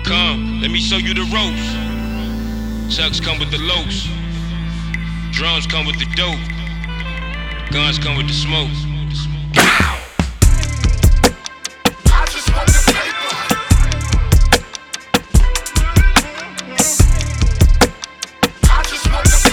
Come, let me show you the ropes. Chucks come with the locs. Drums come with the dope. Guns come with the smoke. I just want the paper. I just want the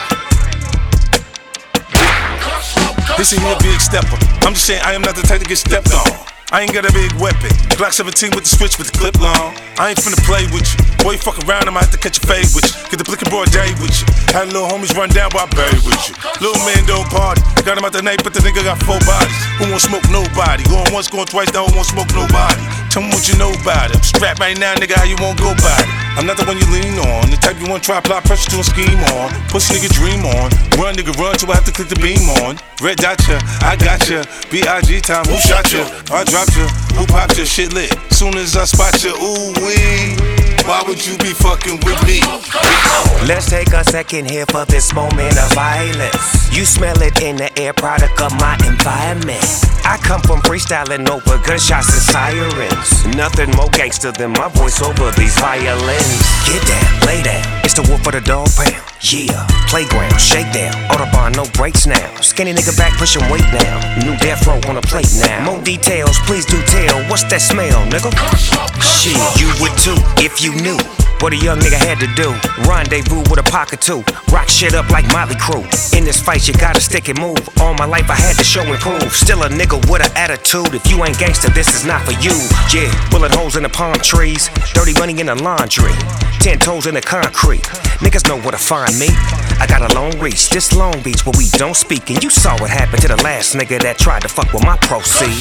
paper. This ain't a big stepper. I'm just saying I am not the type to get stepped on. I ain't got a big weapon. Glock 17 with the switch with the clip long. I ain't finna play with you. Boy, you fuck around, I might have to catch a fade with you. Get the blick and broad day with you. Had little homies run down while I buried with you. Little man don't party. Got him out the night, but the nigga got 4 bodies. Who won't smoke nobody? Going once, going twice, that won't smoke nobody. Tell me what you know about it. I'm strapped right now, nigga, how you won't go by it? I'm not the one you lean on. The type you want to try apply pressure to a scheme on. Pussy nigga dream on. Run nigga run till I have to click the beam on. Red dot ya, I got ya. B.I.G. time, who shot ya? I dropped ya, who popped ya? Shit lit. Soon as I spot ya, ooh wee. Why would you be fucking with me? Let's take a second here for this moment of violence. You smell it in the air, product of my environment. I come from freestyling over gunshots and sirens. Nothing more gangster than my voice over these violins. Get down, lay down, it's the wolf of the dog pound. Yeah, playground, shakedown, Autobahn, no brakes now. Skinny nigga back pushing weight now. New death row on a plate now. More details, please do tell. What's that smell, nigga? Shit, you would too if you knew what a young nigga had to do. Rendezvous with a pocket too. Rock shit up like Motley Crue. In this fight you gotta stick and move. All my life I had to show and prove. Still a nigga with an attitude. If you ain't gangster, this is not for you. Yeah, bullet holes in the palm trees. Dirty money in the laundry. 10 toes in the concrete. Niggas know where to find me. I got a long reach. This Long Beach where we don't speak. And you saw what happened to the last nigga that tried to fuck with my proceeds.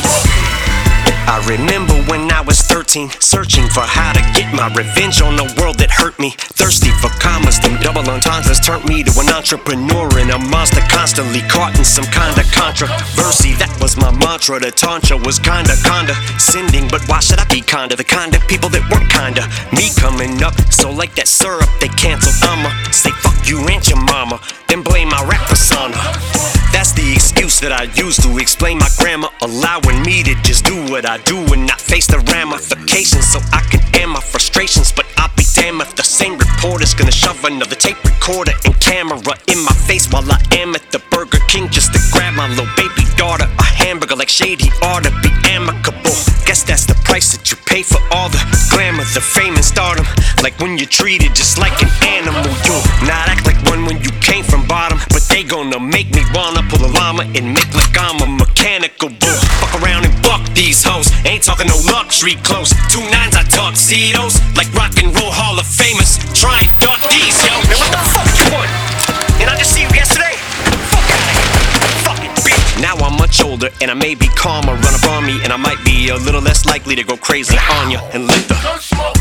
I remember when I was 13, searching for how to get my revenge on the world that hurt me. Thirsty for commas, them double entendres turned me to an entrepreneur and a monster, constantly caught in some kind of controversy. That was my mantra. The tantra was kinda condescending, but why should I be kinda the kind of people that weren't kinda me coming up? So like that syrup they canceled, I'ma say fuck you and your mama, then blame my rap persona. That's the excuse that I use to explain my grammar, allowing me to just do what I do and not face the ramifications, so I can air my frustrations. But I'll be damned if the same reporter's gonna shove another tape recorder and camera in my face while I am at the Burger King just to grab my little baby daughter a hamburger. Like shady ought to be amicable. Guess that's the price that you pay for all the glamour, the fame and stardom. Like when you're treated just like an animal, you'll not act like one when you came from bottom. But they gonna make me wanna pull a llama and make like I'm a mechanical bull. Fuck around and buck these hoes. Ain't talking no luxury clothes. 2 9s I tuxedos like rock and roll Hall of Famers. Try and duck these, yo. Man, what the fuck you want? And I just see you yesterday? Fuck out of here. Fucking bitch. Now I'm much older and I may be calmer. Run up on me and I might be a little less likely to go crazy on ya and let the